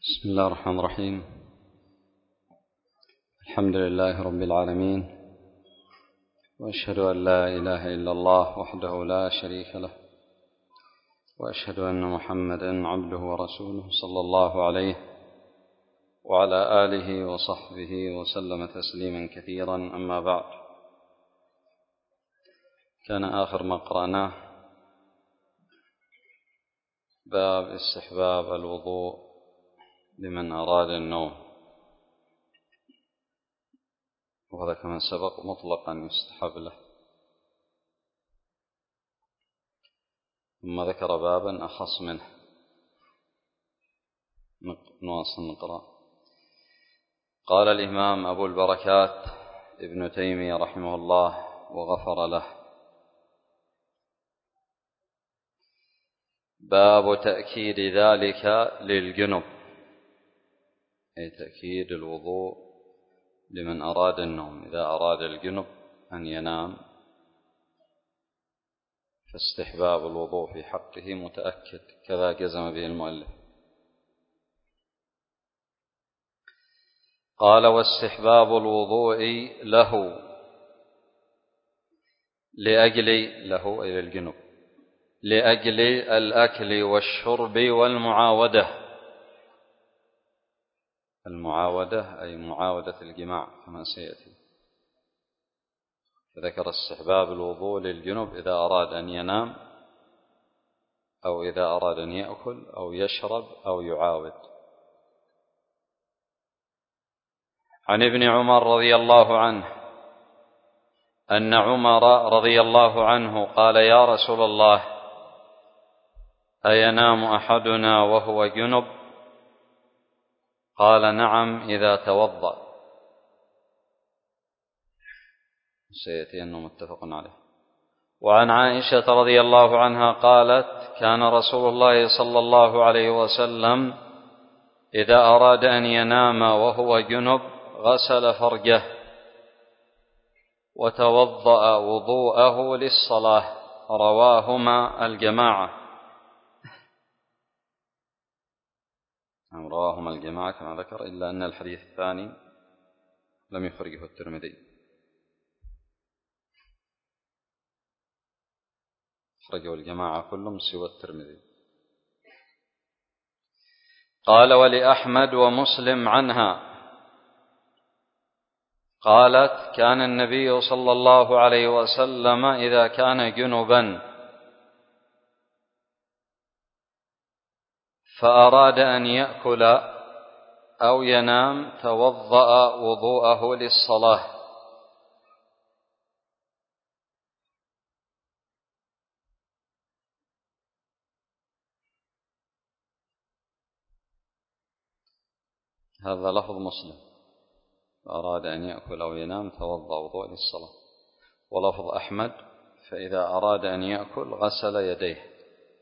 بسم الله الرحمن الرحيم. الحمد لله رب العالمين، وأشهد أن لا إله إلا الله وحده لا شريك له، وأشهد أن محمدا عبده ورسوله صلى الله عليه وعلى آله وصحبه وسلم تسليما كثيرا. أما بعد، كان آخر ما قرأناه باب استحباب الوضوء لمن أراد النوم، وهذا كما سبق مطلقا يستحب له. ثم ذكر بابا أخص منه. نواصل نقرأ. قال الإمام أبو البركات ابن تيمية رحمه الله وغفر له: باب تأكيد ذلك للجنب، أي تأكيد الوضوء لمن أراد النوم. إذا أراد الجنب أن ينام فاستحباب الوضوء في حقه متأكد، كذا جزم به المؤلف. قال: واستحباب الوضوء له، له أي الجنب، لأجل الأكل والشرب والمعاودة. المعاودة أي معاودة الجماع كما سيأتي. فذكر استحباب الوضوء للجنب إذا أراد أن ينام، أو إذا أراد أن يأكل أو يشرب أو يعاود. عن ابن عمر رضي الله عنه أن عمر رضي الله عنه قال: يا رسول الله، أينام أحدنا وهو جنب؟ قال: نعم، إذا توضأ. سيأتي أنه متفق عليه. وعن عائشة رضي الله عنها قالت: كان رسول الله صلى الله عليه وسلم إذا أراد أن ينام وهو جنب غسل فرجه وتوضأ وضوءه للصلاة. رواهما الجماعة. رواهما الجماعة كما ذكر، إلا أن الحديث الثاني لم يخرجه الترمذي، أخرجه الجماعة كلهم سوى الترمذي. قال: ولأحمد ومسلم عنها قالت: كان النبي صلى الله عليه وسلم إذا كان جنبا فأراد أن يأكل أو ينام توضأ وضوءه للصلاة. هذا لفظ مسلم: فأراد أن يأكل أو ينام توضأ وضوء للصلاة. ولفظ أحمد: فإذا أراد أن يأكل غسل يديه.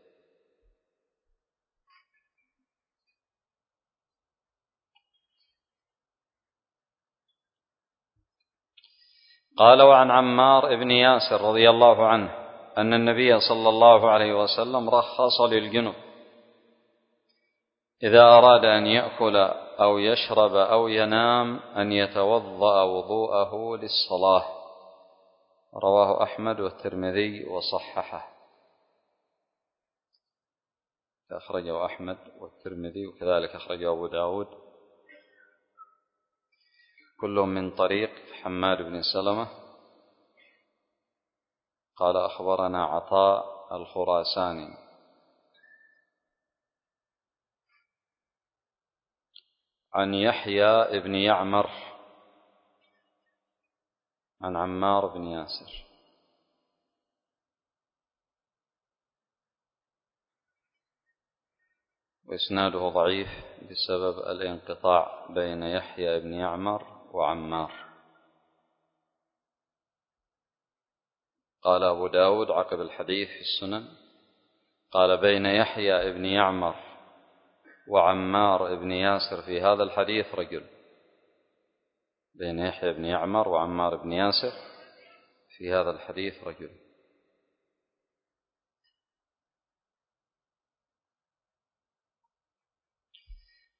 قال: وعن عمار بن ياسر رضي الله عنه أن النبي صلى الله عليه وسلم رخص للجنب إذا أراد أن يأكل أو يشرب أو ينام أن يتوضأ وضوءه للصلاة. رواه أحمد والترمذي وصححه. أخرجه أحمد والترمذي، وكذلك أخرجه أبو داود، كلهم من طريق حماد بن سلمة قال: أخبرنا عطاء الخراساني عن يحيى بن يعمر عن عمار بن ياسر. وإسناده ضعيف بسبب الانقطاع بين يحيى بن يعمر وعمار. قال أبو داود عقب الحديث في السنن: قال: بين يحيى بن يعمر وعمار بن ياسر في هذا الحديث رجل. بين يحيى بن يعمر وعمار بن ياسر في هذا الحديث رجل.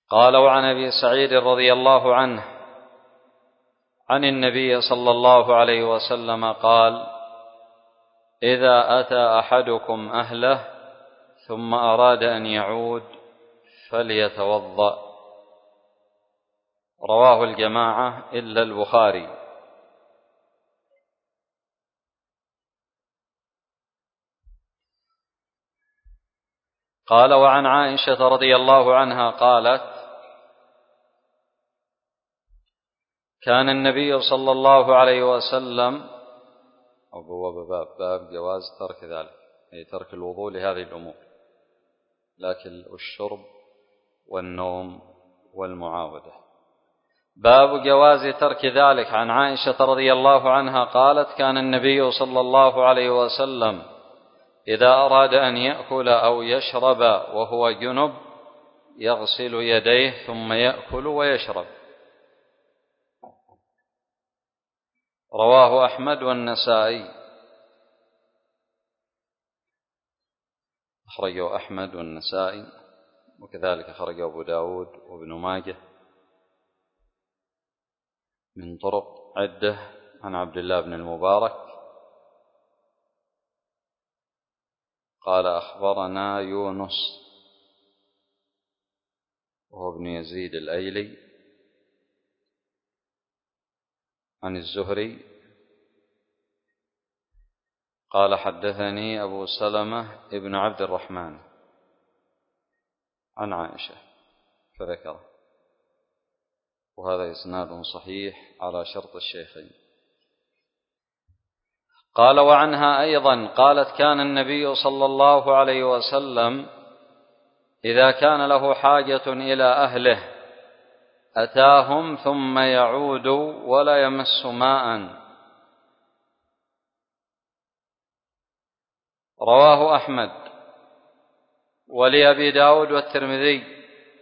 قال: وعن أبي سعيد رضي الله عنه عن النبي صلى الله عليه وسلم قال: إذا أتى أحدكم أهله ثم أراد أن يعود فليتوضأ. رواه الجماعة إلا البخاري. قال: وعن عائشة رضي الله عنها قالت: كان النبي صلى الله عليه وسلم، أو باب جواز ترك ذلك، أي ترك الوضوء لهذه الأمور، لكن الشرب والنوم والمعاودة. باب جواز ترك ذلك. عن عائشة رضي الله عنها قالت: كان النبي صلى الله عليه وسلم إذا أراد أن يأكل أو يشرب وهو جنب يغسل يديه ثم يأكل ويشرب. رواه أحمد والنسائي. أخرجه أحمد والنسائي، وكذلك أخرجه أبو داود وابن ماجه من طرق عدة عن عبد الله بن المبارك قال: أخبرنا يونس وهو ابن يزيد الأيلي عن الزهري قال: حدثني أبو سلمة ابن عبد الرحمن عن عائشة فذكره، وهذا إسناد صحيح على شرط الشيخين. قال: وعنها أيضا قالت: كان النبي صلى الله عليه وسلم إذا كان له حاجة إلى أهله أتاهم ثم يعود ولا يمس ماء. رواه أحمد ولأبي داود والترمذي.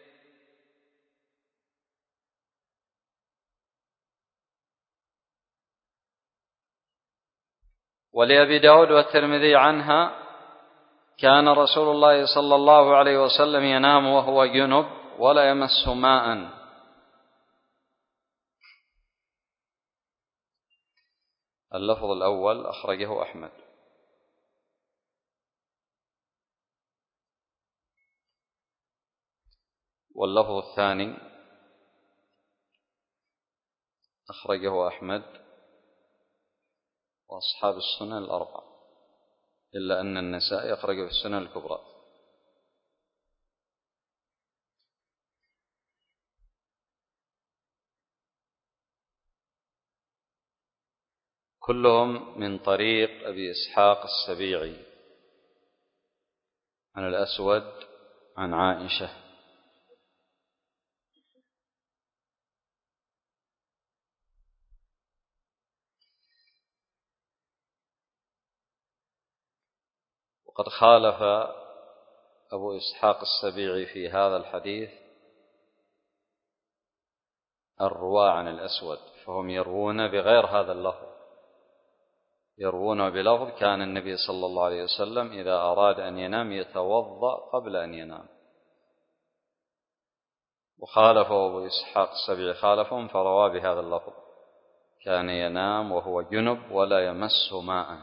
ولأبي داود والترمذي عنها: كان رسول الله صلى الله عليه وسلم ينام وهو جنب ولا يمس ماء. اللفظ الأول أخرجه أحمد، واللفظ الثاني أخرجه أحمد وأصحاب السنن الأربعة، إلا أن النسائي أخرجه في السنن الكبرى. كلهم من طريق أبي إسحاق السبيعي عن الأسود عن عائشة. وقد خالف أبو إسحاق السبيعي في هذا الحديث الرواة عن الأسود، فهم يروون بغير هذا اللفظ، يروون بلفظ: كان النبي صلى الله عليه وسلم إذا أراد أن ينام يتوضأ قبل أن ينام. وخالفه أبو إسحاق السبيعي خالفهم فروى بهذا اللفظ: كان ينام وهو جنب ولا يمس ماء.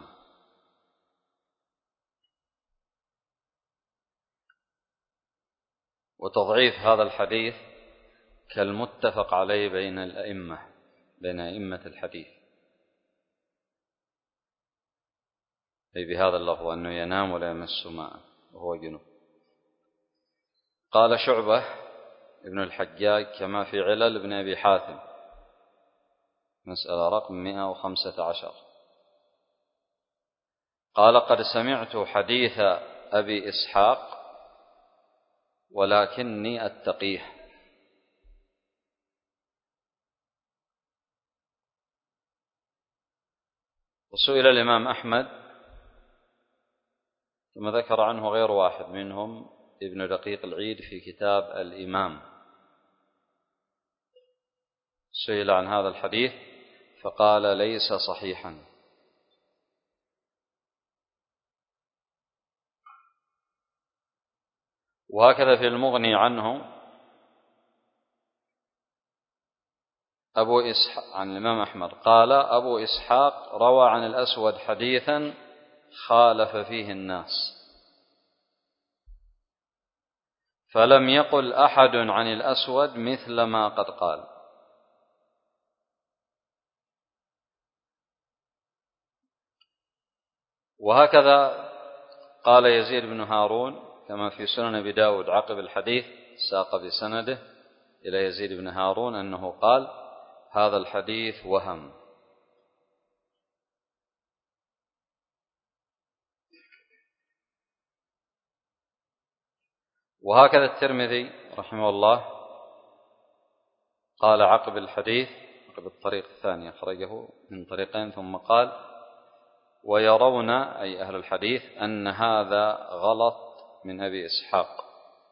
وتضعيف هذا الحديث كالمتفق عليه بين أئمة الحديث، أي بهذا اللفظ أنه ينام ولا يمس ماء وهو جنب. قال شعبة ابن الحجاج كما في علل ابن أبي حاتم، مسألة رقم 115. قال: قد سمعت حديث أبي إسحاق ولكني أتقيه. وسئل الإمام أحمد كما ذكر عنه غير واحد منهم ابن دقيق العيد في كتاب الإمام، سئل عن هذا الحديث فقال: ليس صحيحا. وهكذا في المغني عنه عن الإمام أحمد قال أبو إسحاق روى عن الأسود حديثا خالف فيه الناس، فلم يقل أحد عن الأسود مثل ما قد قال. وهكذا قال يزيد بن هارون كما في سنن أبي داود عقب الحديث، ساق بسنده إلى يزيد بن هارون أنه قال هذا الحديث وهم. وهكذا الترمذي رحمه الله قال عقب الحديث، عقب الطريق الثاني أخرجه من طريقين، ثم قال ويرون أي أهل الحديث أن هذا غلط من أبي إسحاق.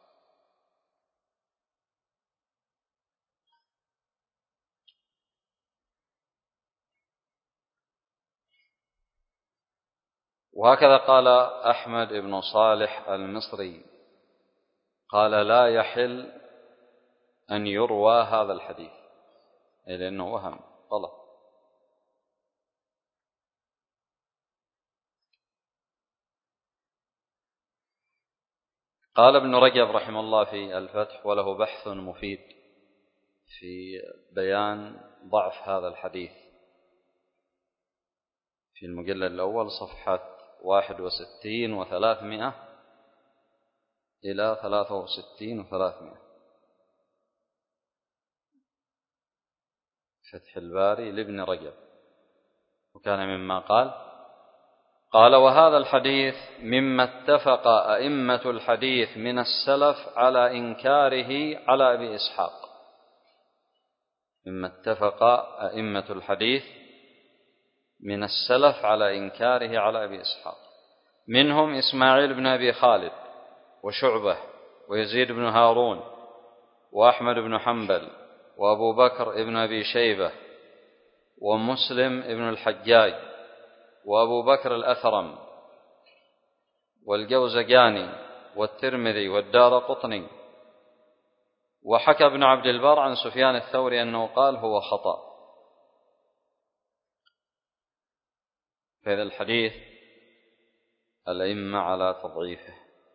وهكذا قال أحمد بن صالح المصري قال لا يحل أن يروى هذا الحديث لأنه وهم غلط. قال ابن رجب رحمه الله في الفتح وله بحث مفيد في بيان ضعف هذا الحديث في المجلد الأول صفحة 61 و300 إلى 63 و300، فتح الباري لابن رجب. وكان مما قال وهذا الحديث مما اتفق أئمة الحديث من السلف على إنكاره على أبي إسحاق. مما اتفق أئمة الحديث من السلف على إنكاره على أبي إسحاق، منهم إسماعيل بن أبي خالد وشعبة ويزيد بن هارون وأحمد بن حنبل وأبو بكر ابن أبي شيبة ومسلم ابن الحجاج وأبو بكر الأثرم والجوزجاني والترمذي والدارقطني. وحكى ابن عبد البر عن سفيان الثوري أنه قال هو خطأ. فهذا الحديث الأئمة على تضعيفه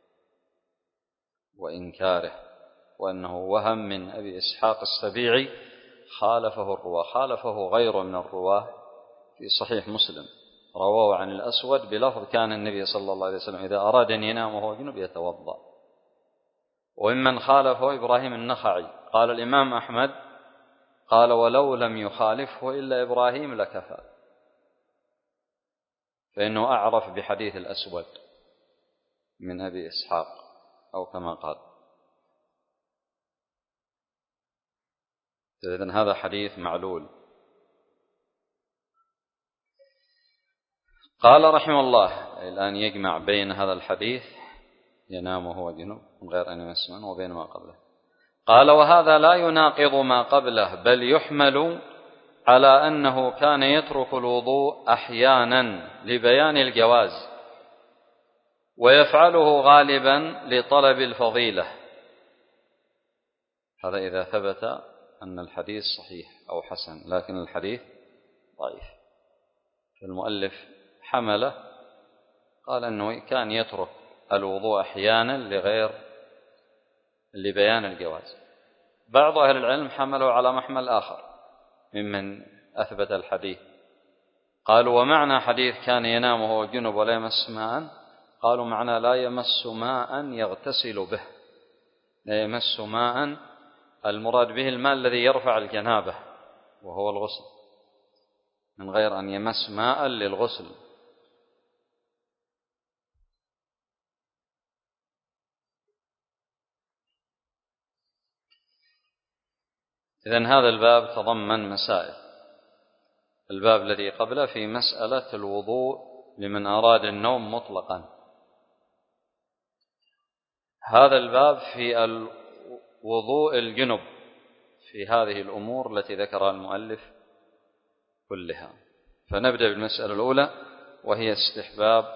وإنكاره، وأنه وهم من أبي إسحاق السبيعي خالفه الرواة، خالفه غيره من الرواة في صحيح مسلم رواه عن الأسود بلفظ كان النبي صلى الله عليه وسلم إذا أراد أن ينام وهو جنب يتوضأ. وممن خالفه إبراهيم النخعي قال الإمام أحمد قال ولو لم يخالفه إلا إبراهيم لكفى، فإنه أعرف بحديث الأسود من أبي إسحاق أو كما قال. إذن هذا حديث معلول. قال رحمه الله الآن يجمع بين هذا الحديث ينام وهو جنوب من غير أن يمس وبين ما قبله. قال وهذا لا يناقض ما قبله بل يحمل على أنه كان يترك الوضوء أحيانا لبيان الجواز ويفعله غالبا لطلب الفضيلة. هذا إذا ثبت أن الحديث صحيح أو حسن، لكن الحديث ضعيف. فالمؤلف حمله قال أنه كان يترك الوضوء أحيانا لبيان الجواز. بعض أهل العلم حملوا على محمل آخر ممن أثبت الحديث، قالوا ومعنى حديث كان ينام وهو جنب ولا يمس ماء، قالوا معنى لا يمس ماء يغتسل به، لا يمس ماء المراد به الماء الذي يرفع الجنابة وهو الغسل، من غير أن يمس ماء للغسل. إذن هذا الباب تضمن مسائل. الباب الذي قبله في مسألة الوضوء لمن أراد النوم مطلقا. هذا الباب في الوضوء الجنب في هذه الأمور التي ذكرها المؤلف كلها. فنبدأ بالمسألة الأولى وهي استحباب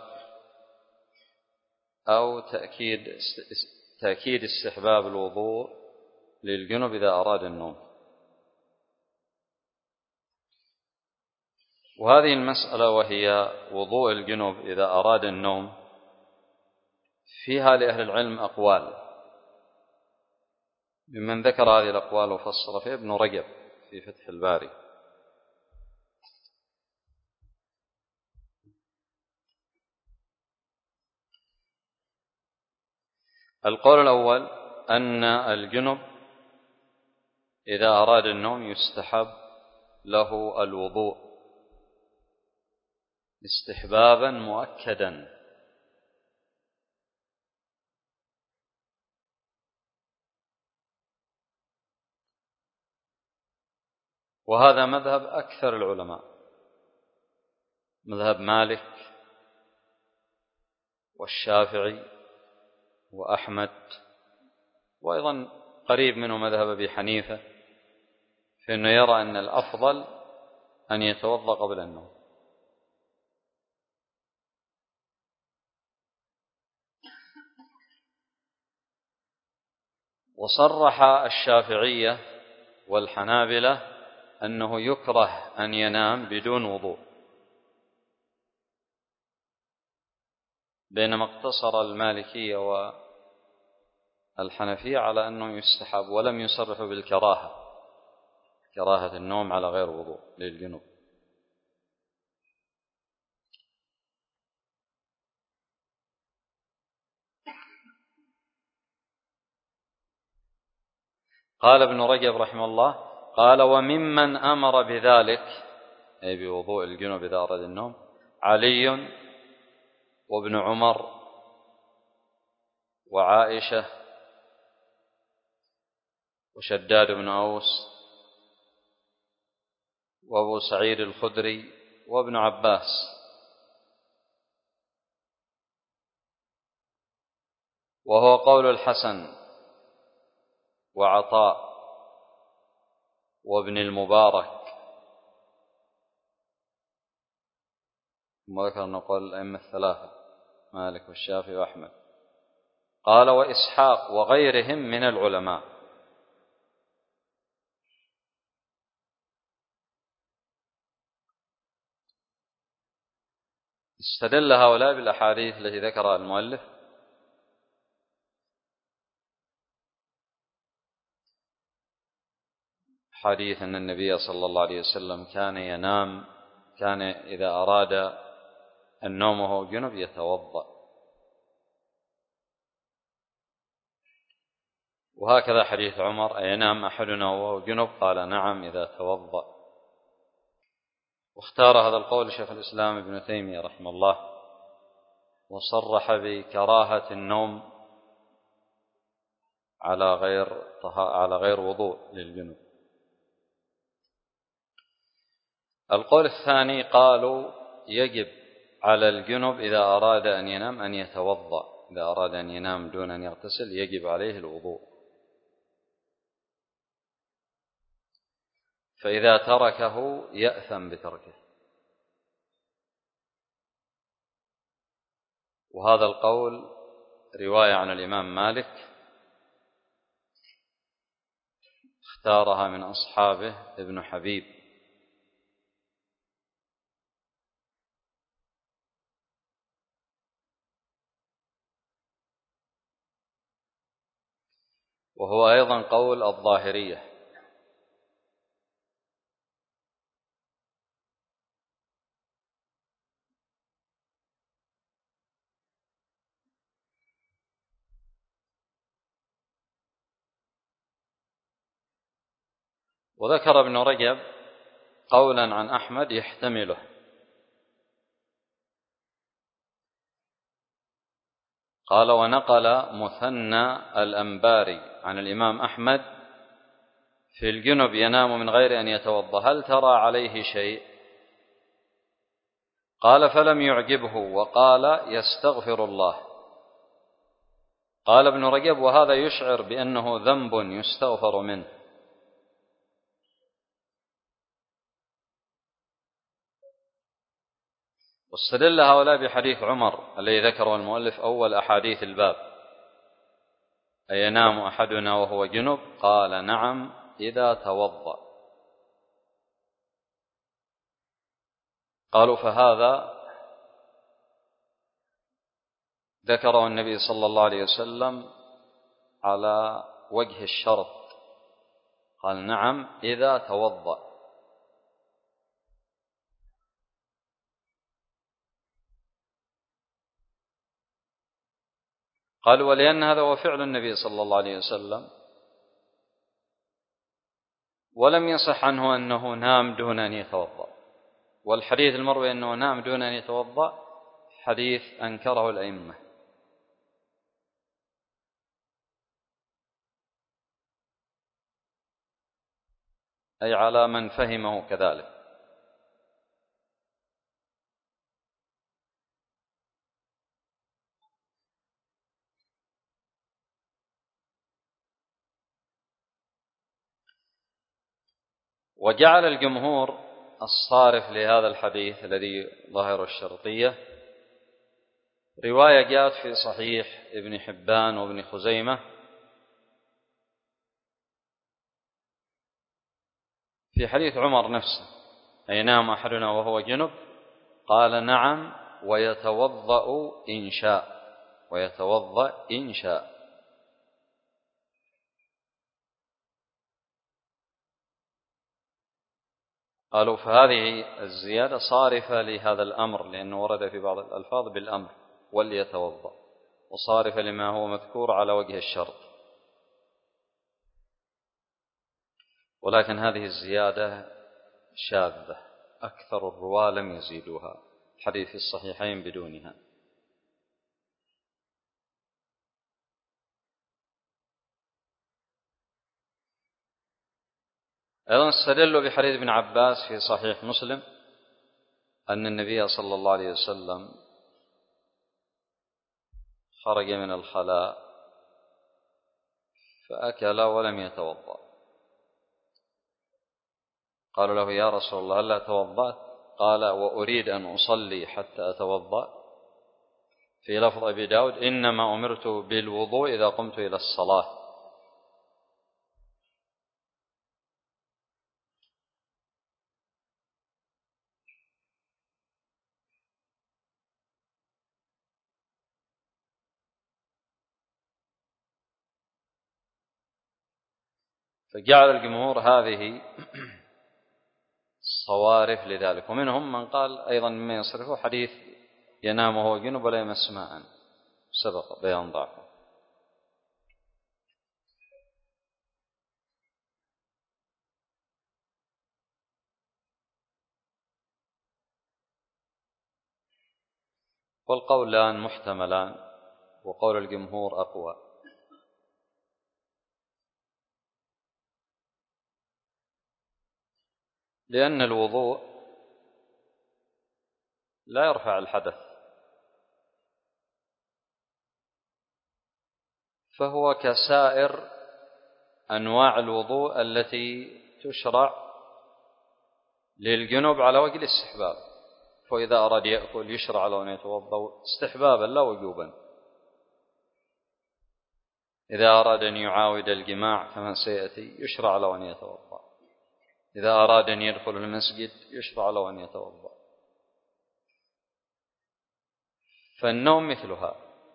أو تأكيد استحباب الوضوء للجنب إذا أراد النوم. وهذه المسألة وهي وضوء الجنب إذا أراد النوم فيها لأهل العلم أقوال، ممن ذكر هذه الأقوال وفصل فيها ابن رجب في فتح الباري. القول الأول أن الجنب إذا أراد النوم يستحب له الوضوء استحبابا مؤكدا، وهذا مذهب أكثر العلماء، مذهب مالك والشافعي وأحمد، وأيضا قريب منه مذهب أبي حنيفة، فإنه يرى أن الأفضل أن يتوضأ قبل النوم. وصرح الشافعية والحنابلة أنه يكره أن ينام بدون وضوء، بينما اقتصر المالكية والحنفية على أنه يستحب، ولم يصرحوا بالكراهة، كراهة النوم على غير وضوء للجنوب. قال ابن رجب رحمه الله: قال: وممن أمر بذلك، أي بوضوء الجنوب إذا أراد النوم، علي وابن عمر وعائشة وشداد بن أوس وأبو سعيد الخدري وابن عباس، وهو قول الحسن وعطاء وابن المبارك، وذكر نقول الأئمة الثلاثة مالك والشافعي وأحمد. قال: وإسحاق وغيرهم من العلماء. استدل هؤلاء بالأحاديث التي ذكرها المؤلف حديث أن النبي صلى الله عليه وسلم كان إذا أراد النوم وهو جنب يتوضأ، وهكذا حديث عمر: أينام أحدنا وهو جنب؟ قال: نعم إذا توضأ. واختار هذا القول شيخ الإسلام ابن تيمية رحمه الله، وصرح بكراهة النوم على غير وضوء للجنوب. القول الثاني قالوا: يجب على الجنب إذا أراد أن ينام أن يتوضأ، إذا أراد أن ينام دون أن يغتسل يجب عليه الوضوء، فإذا تركه يأثم بتركه. وهذا القول رواية عن الإمام مالك، اختارها من أصحابه ابن حبيب، وهو أيضا قول الظاهرية. وذكر ابن رجب قولا عن أحمد يحتمله، قال: ونقل مثنى الأنباري عن الإمام أحمد في الجنب ينام من غير أن يتوضأ، هل ترى عليه شيء؟ قال: فلم يعجبه، وقال: يستغفر الله. قال ابن رجب: وهذا يشعر بأنه ذنب يستغفر منه. واستدل هؤلاء بحديث عمر الذي ذكره المؤلف أول أحاديث الباب: أينام أحدنا وهو جنب؟ قال: نعم إذا توضأ. قالوا فهذا ذكره النبي صلى الله عليه وسلم على وجه الشرط، قال نعم إذا توضأ. قالوا ولأن هذا هو فعل النبي صلى الله عليه وسلم، ولم يصح عنه أنه نام دون أن يتوضأ، والحديث المروي أنه نام دون أن يتوضأ حديث أنكره الأئمة. أي على من فهمه كذلك. وجعل الجمهور الصارف لهذا الحديث الذي ظاهر الشرطية رواية جاءت في صحيح ابن حبان وابن خزيمة في حديث عمر نفسه: أي نام أحدنا وهو جنب؟ قال نعم ويتوضأ إن شاء، ويتوضأ إن شاء. قالوا فهذه الزيادة صارفة لهذا الأمر، لأنه ورد في بعض الألفاظ بالأمر وليتوضأ، وصارفة لما هو مذكور على وجه الشرط. ولكن هذه الزيادة شاذة، أكثر الرواة لم يزيدوها، حديث الصحيحين بدونها. أيضا استدلوا بحديث ابن عباس في صحيح مسلم أن النبي صلى الله عليه وسلم خرج من الخلاء فأكل ولم يتوضأ. قالوا له يا رسول الله هل توضأت؟ قال وأريد أن أصلي حتى أتوضأ. في لفظ أبي داود إنما أمرت بالوضوء إذا قمت إلى الصلاة. فجعل الجمهور هذه صوارف لذلك، ومنهم من قال أيضا مما يصرفه حديث ينام وهو جنب ولا يمس ماء، سبق بيان ضعفه. والقولان محتملان، وقول الجمهور أقوى، لأن الوضوء لا يرفع الحدث، فهو كسائر أنواع الوضوء التي تشرع للجنوب على وجه الاستحباب. فإذا أراد يأكل يشرع له أن يتوضأ استحبابا لا وجوبا. إذا أراد أن يعاود الجماع كما سيأتي يشرع له أن يتوضأ. إذا أراد أن يدخل المسجد يشرع له أن يتوضأ. فالنوم مثلها.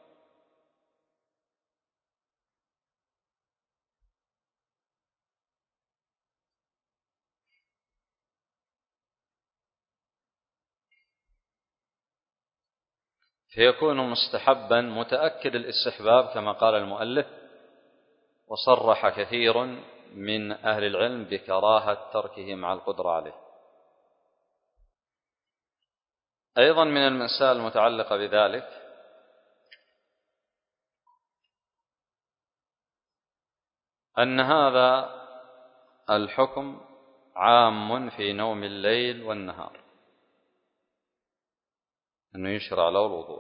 فيكون مستحبا متأكد الاستحباب كما قال المؤلف، وصرح كثير من أهل العلم بكراهة تركه مع القدرة عليه. أيضا من المسائل المتعلقة بذلك أن هذا الحكم عام في نوم الليل والنهار، أنه يشرع له الوضوء.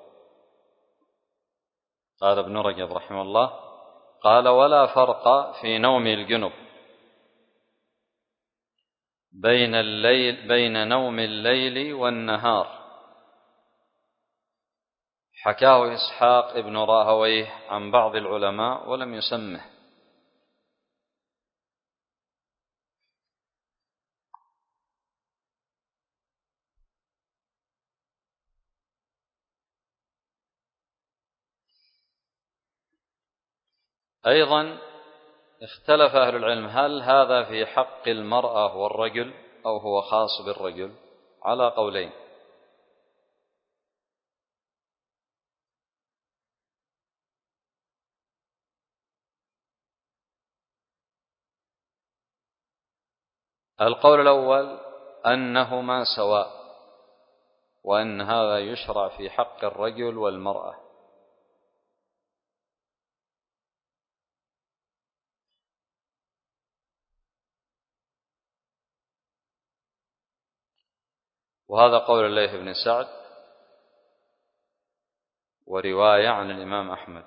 قال ابن رجب رحمه الله قال ولا فرق في نوم الجنب بين نوم الليل والنهار. حكاه إسحاق ابن راهويه عن بعض العلماء ولم يسمه. أيضا اختلف أهل العلم هل هذا في حق المرأة والرجل أو هو خاص بالرجل، على قولين. القول الأول أنهما سواء، وأن هذا يشرع في حق الرجل والمرأة. وهذا قول الليث بن سعد ورواية عن الإمام أحمد.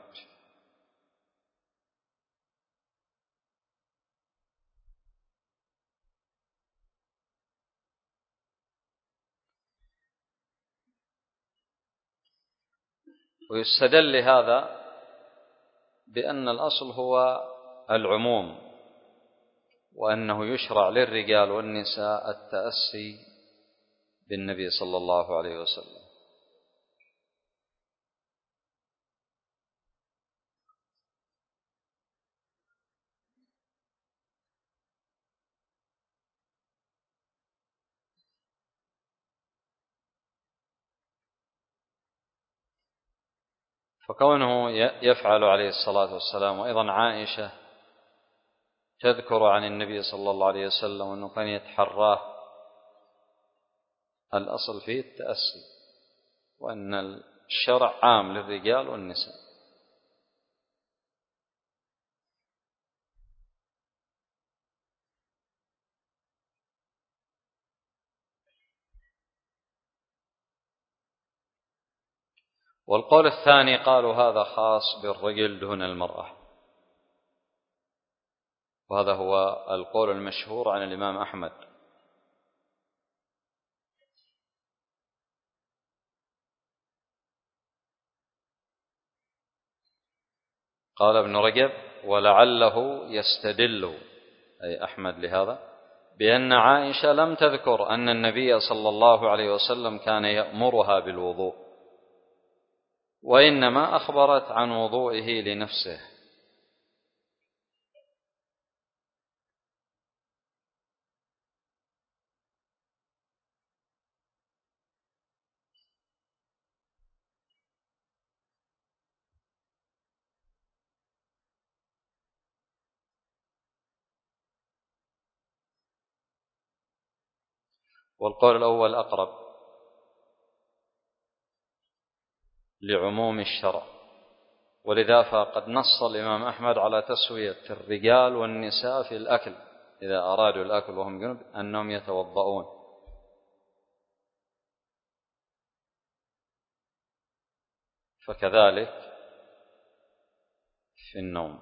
ويستدل لهذا بأن الأصل هو العموم، وأنه يشرع للرجال والنساء التأسي بالنبي صلى الله عليه وسلم. فكونه يفعل عليه الصلاة والسلام، وأيضا عائشة تذكر عن النبي صلى الله عليه وسلم أنه كان يتحراه، الأصل فيه التأسي، وأن الشرع عام للرجال والنساء. والقول الثاني قالوا هذا خاص بالرجل دون المرأة، وهذا هو القول المشهور عن الإمام أحمد. قال ابن رجب: ولعله يستدل أي أحمد لهذا بأن عائشة لم تذكر أن النبي صلى الله عليه وسلم كان يأمرها بالوضوء، وإنما أخبرت عن وضوئه لنفسه. والقول الأول أقرب لعموم الشرع، ولذا فقد نص الإمام أحمد على تسوية الرجال والنساء في الأكل، إذا أرادوا الأكل وهم جنب أنهم يتوضؤون. فكذلك في النوم.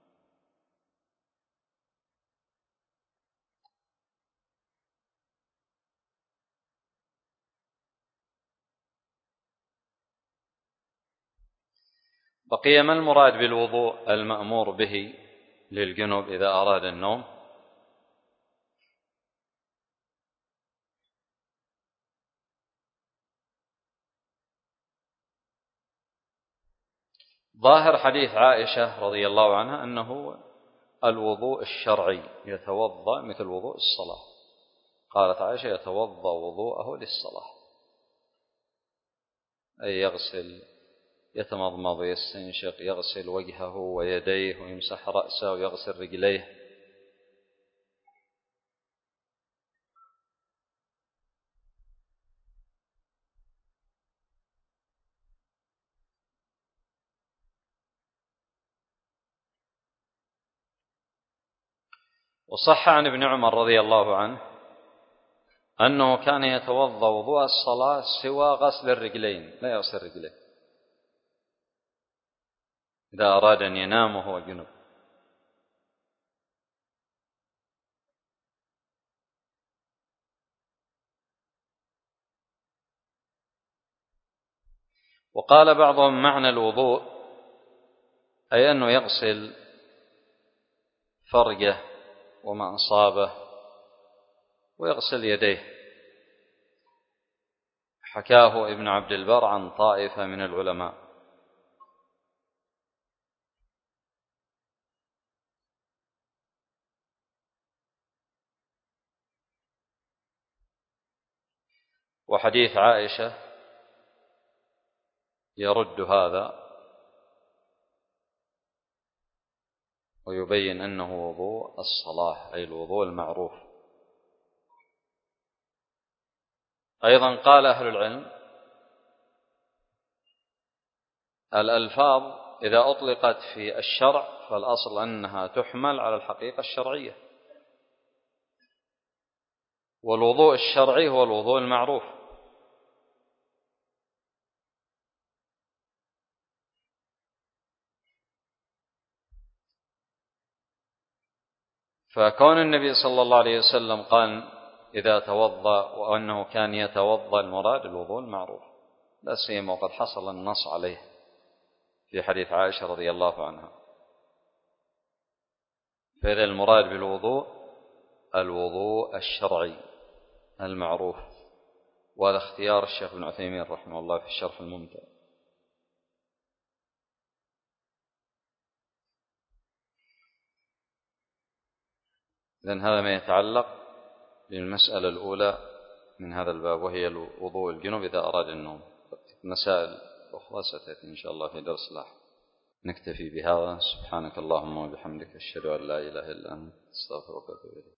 بقي ما المراد بالوضوء المأمور به للجنب إذا أراد النوم؟ ظاهر حديث عائشة رضي الله عنها أنه الوضوء الشرعي، يتوضأ مثل وضوء الصلاة. قالت عائشة: يتوضأ وضوءه للصلاة، أي يغسل، يتمضمض ويستنشق، يغسل وجهه ويديه ويمسح رأسه ويغسل رجليه. وصح عن ابن عمر رضي الله عنه أنه كان يتوضأ وضوء الصلاة سوى غسل الرجلين، لا يغسل رجليه إذا أراد أن ينام وهو جنب. وقال بعضهم معنى الوضوء أي أنه يغسل فرجه وما أصابه ويغسل يديه. حكاه ابن عبد البر عن طائفة من العلماء. وحديث عائشة يرد هذا ويبين أنه وضوء الصلاة، أي الوضوء المعروف. أيضا قال أهل العلم: الألفاظ إذا أطلقت في الشرع فالأصل أنها تحمل على الحقيقة الشرعية، والوضوء الشرعي هو الوضوء المعروف. فكون النبي صلى الله عليه وسلم قال إذا توضأ وأنه كان يتوضأ، المراد الوضوء المعروف، لا سيما وقد حصل النص عليه في حديث عائشة رضي الله عنها. فإذا المراد بالوضوء الوضوء الشرعي المعروف، وهذا اختيار الشيخ ابن عثيمين رحمه الله في الشرح الممتع. إذن هذا ما يتعلق بالمسألة الأولى من هذا الباب، وهي وضوء الجنوب إذا أراد النوم. مسائل أخرى ستأتي إن شاء الله في درس لاحق. نكتفي بهذا. سبحانك اللهم وبحمدك، أشهد أن لا إله إلا أنت، أستغفرك وأتوب إليك.